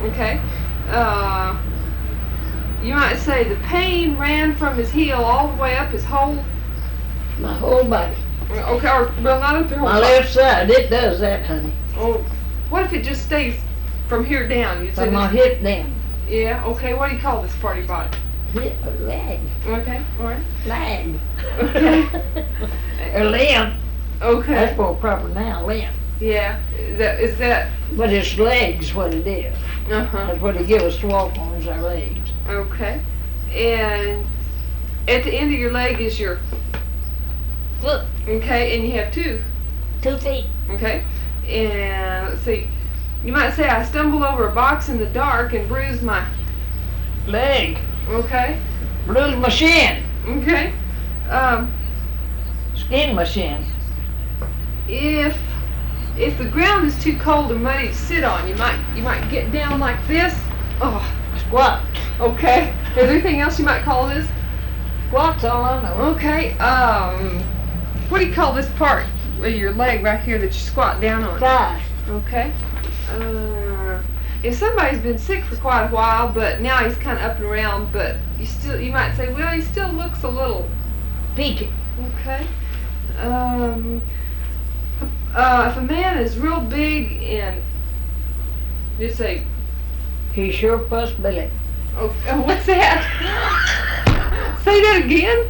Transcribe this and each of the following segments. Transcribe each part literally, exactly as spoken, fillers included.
Okay. Uh, you might say the pain ran from his heel all the way up his whole. My whole body. Okay, or well, not up your whole My body. left side, it does that, honey. Oh, what if it just stays from here down? You'd say From my this- hip down. Yeah. Okay. What do you call this part of your body? Hip, leg, Okay. All right. leg. Okay. Or limb. Okay. That's more proper now, limb. Yeah. Is that is that? But it's legs what it is. Uh huh. That's what they give us to walk on is our legs. Okay. And at the end of your leg is your Foot. okay, and you have two. Two feet. Okay. And let's see. You might say I stumbled over a box in the dark and bruised my. Leg. Okay. Bruise my shin. Okay. Um, Skin my shin. if if the ground is too cold or muddy to sit on, you might you might get down like this. Oh. Squat. Okay. Is there anything else you might call this? Squat's all I know. Okay. Um, what do you call this part of your leg right here that you squat down on? Thigh. Okay. Uh, if somebody's been sick for quite a while, but now he's kind of up and around, but you still, you might say, well, he still looks a little. Peaky. Okay. Um, uh, if a man is real big and just say, He sure puss Billy. oh, oh, what's that? Say that again.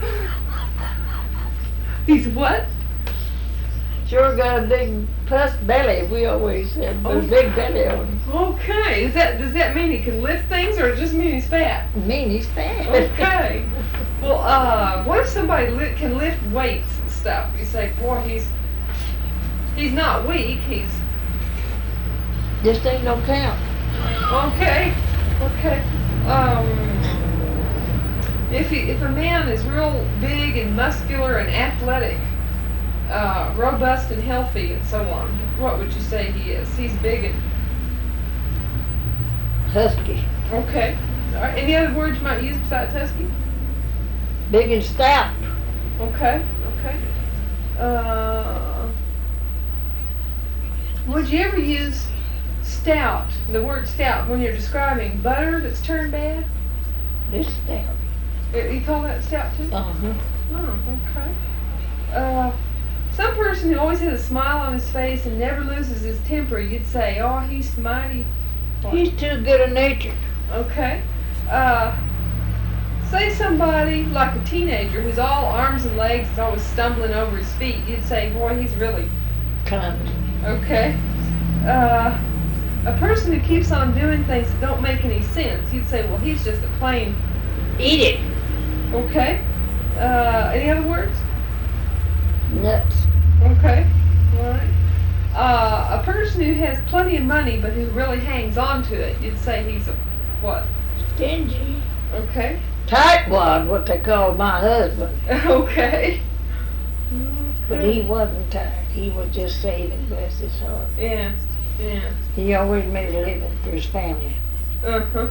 He's what? Sure got a big puss belly, we always said, but a big belly on him. Okay. Is that does that mean he can lift things, or does it just mean he's fat? Mean he's fat. Okay. Well, uh, what if somebody li- can lift weights and stuff? You say, boy, he's he's not weak. He's Just ain't no count. okay. Okay. Um, if he, if a man is real big and muscular and athletic, uh, robust and healthy and so on, what would you say he is? He's big and Husky. okay. All right. Any other words you might use besides husky? Big and stout. Okay, okay. Uh, would you ever use stout, the word stout, when you're describing butter that's turned bad? This stout. Uh, You call that stout too? Uh-huh. Oh, okay. Uh, some person who always has a smile on his face and never loses his temper, you'd say, oh, he's mighty. what? He's too good a natured. Okay. Uh, say somebody like a teenager who's all arms and legs, is always stumbling over his feet. You'd say, boy, he's really Clumsy. okay. Uh, a person who keeps on doing things that don't make any sense. You'd say, well, he's just a plain. Eat it. Okay. Uh, any other words? Nuts. Okay. All right. Uh, a person who has plenty of money but who really hangs on to it. You'd say he's a what? Stingy. Okay. Tightwad, what they call my husband. Okay. But he wasn't tight. He was just saving, bless his heart. Yeah. Yeah. He always made a living for his family. Uh huh.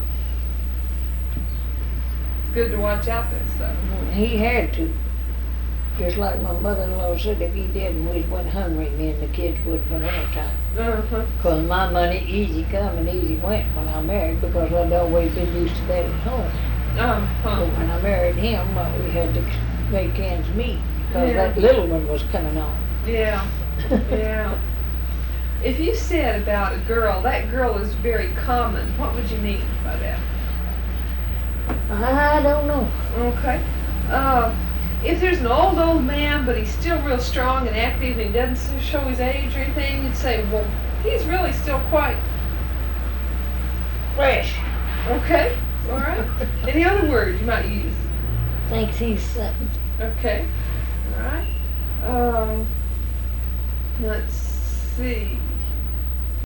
It's good to watch out that stuff. He had to. Just like my mother-in-law said, if he didn't, we'd went hungry, me and the kids would for winter time. Uh huh. Because my money easy come and easy went when I married, because I'd always been used to that at home. Uh But huh. when I married him, well, we had to make ends meet, because Yeah. that little one was coming on. Yeah. Yeah. If you said about a girl, that girl is very common, what would you mean by that? I don't know. Okay. Uh, if there's an old, old man, but he's still real strong and active and he doesn't s- show his age or anything, you'd say, well, he's really still quite Fresh. okay. All right. Any other words you might use? Thinks he's something. Okay. All right. Um, let's see.